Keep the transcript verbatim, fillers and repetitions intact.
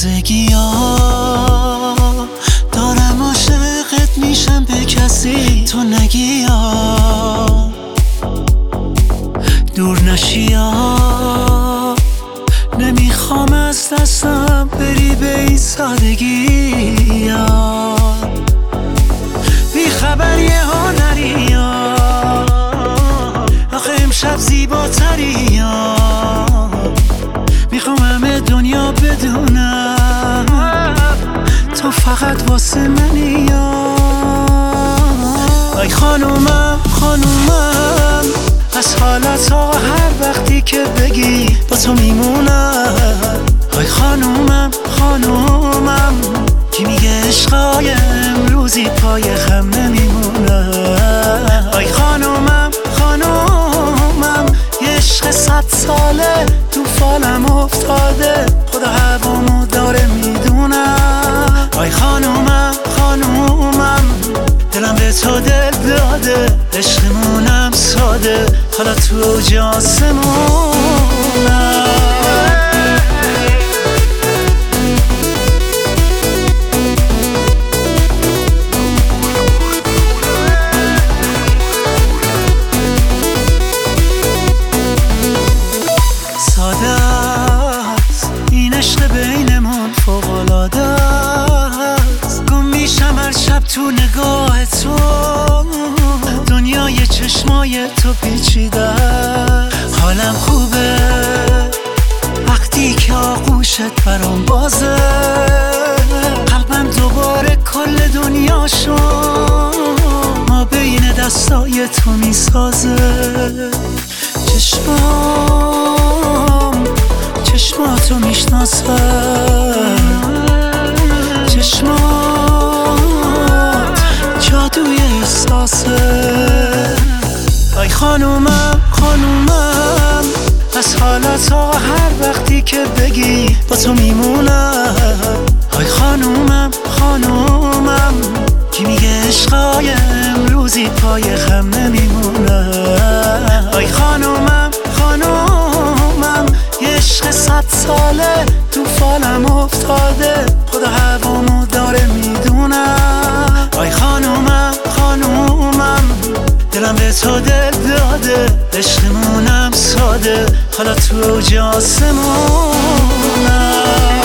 تازگی ها دارم عاشقت میشم به کسی تو نگی ها دور نشی ها نمیخوام از دستم بری به این سادگی ها بی خبر یه ها نری ها آخه امشب زیباتری ها میخوام همه دنیا بدونم تو فقط واسه منی ها ای خانومم خانومم از حالت ها هر وقتی که بگی با تو میمونم ای خانومم خانومم کی میگه عشقای امروزی پای خم نمیمونه ای خانومم خانومم یه عشق صد ساله تو فالم افتاده خدا هوامو داره میدونم ای خانومم خانومم دلم به تو دل داده عشقمونم ساده حالا تو اوج آسمونم این عشق بینمون فوق‌العاده است گم میشم هر شب تو نگاه تو دنیای چشمای تو پیچیده حالم خوبه وقتی که آغوشت برام بازه قلبم دوباره کل دنیا شد ما بین دستای تو میسازه چشمام چشماتو میشناسم چشمات جادوی احساسه ای خانومم خانومم از حالت ها هر وقتی که بگی با تو میمونم ای خانومم خانومم کی میگه عشقای امروزی پای خم نمیمونه ای خانومم خانومم یه عشق صد ساله تو فالم افتاده خدا هوامو داره میدونم ای خانومم خانومم دلم به تو دل داده عشقمونم ساده حالا تو اوج آسمونم